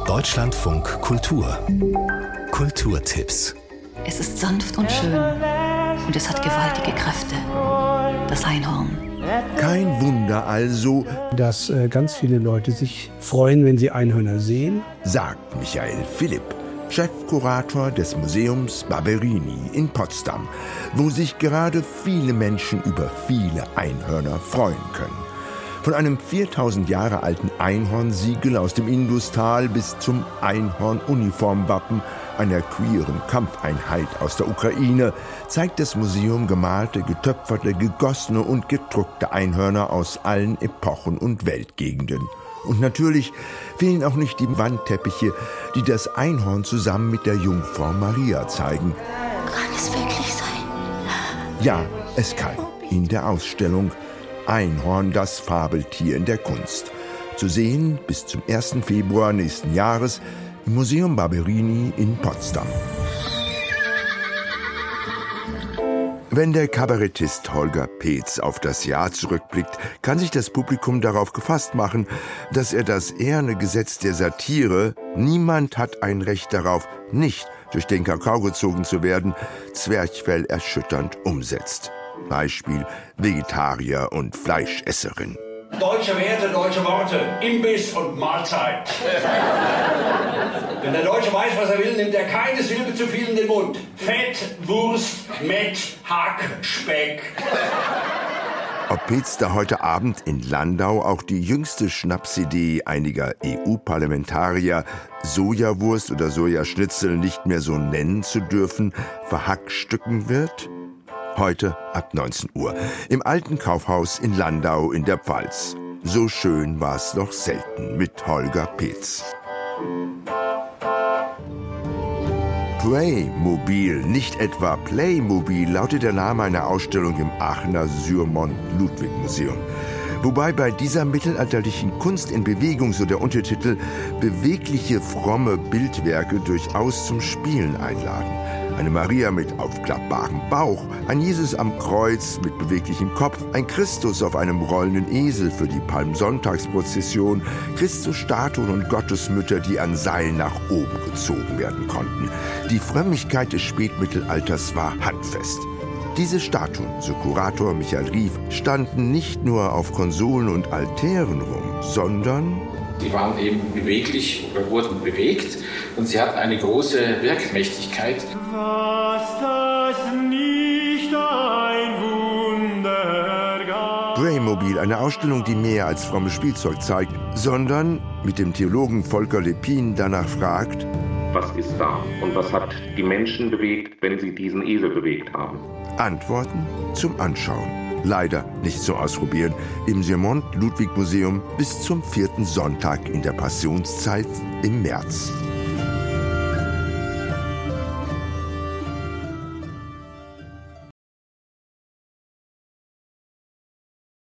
Deutschlandfunk Kultur. Kulturtipps. Es ist sanft und schön und es hat gewaltige Kräfte. Das Einhorn. Kein Wunder also, dass ganz viele Leute sich freuen, wenn sie Einhörner sehen, sagt Michael Philipp, Chefkurator des Museums Barberini in Potsdam, wo sich gerade viele Menschen über viele Einhörner freuen können. Von einem 4000 Jahre alten Einhornsiegel aus dem Industal bis zum Einhorn-Uniformwappen einer queeren Kampfeinheit aus der Ukraine zeigt das Museum gemalte, getöpferte, gegossene und gedruckte Einhörner aus allen Epochen und Weltgegenden. Und natürlich fehlen auch nicht die Wandteppiche, die das Einhorn zusammen mit der Jungfrau Maria zeigen. Kann es wirklich sein? Ja, es kann. In der Ausstellung Einhorn, das Fabeltier in der Kunst. Zu sehen bis zum 1. Februar nächsten Jahres im Museum Barberini in Potsdam. Wenn der Kabarettist Holger Peetz auf das Jahr zurückblickt, kann sich das Publikum darauf gefasst machen, dass er das eherne Gesetz der Satire „Niemand hat ein Recht darauf, nicht durch den Kakao gezogen zu werden" Zwerchfell erschütternd umsetzt. Beispiel Vegetarier und Fleischesserin. Deutsche Werte, deutsche Worte, Imbiss und Mahlzeit. Wenn der Deutsche weiß, was er will, nimmt er keine Silbe zu viel in den Mund. Fett, Wurst, Mett, Hack, Speck. Ob Peetz da heute Abend in Landau auch die jüngste Schnapsidee einiger EU-Parlamentarier, Sojawurst oder Sojaschnitzel nicht mehr so nennen zu dürfen, verhackstücken wird? Heute ab 19 Uhr im Alten Kaufhaus in Landau in der Pfalz. So schön war es noch selten mit Holger Peetz. Praymobil, nicht etwa Playmobil, lautet der Name einer Ausstellung im Aachener Syrmont-Ludwig-Museum. Wobei bei dieser mittelalterlichen Kunst in Bewegung so der Untertitel bewegliche, fromme Bildwerke durchaus zum Spielen einladen. Eine Maria mit aufklappbarem Bauch, ein Jesus am Kreuz mit beweglichem Kopf, ein Christus auf einem rollenden Esel für die Palmsonntagsprozession, Christusstatuen und Gottesmütter, die an Seilen nach oben gezogen werden konnten. Die Frömmigkeit des Spätmittelalters war handfest. Diese Statuen, so Kurator Michael Rief, standen nicht nur auf Konsolen und Altären rum, sondern sie waren eben beweglich oder wurden bewegt und sie hatten eine große Wirkmächtigkeit. Was das nicht ein Wunder gab. Praymobil, eine Ausstellung, die mehr als frommes Spielzeug zeigt, sondern mit dem Theologen Volker Lepin danach fragt: Was ist da und was hat die Menschen bewegt, wenn sie diesen Esel bewegt haben? Antworten zum Anschauen. Leider nicht zum Ausprobieren. Im Syrmont-Ludwig-Museum bis zum 4. Sonntag in der Passionszeit im März.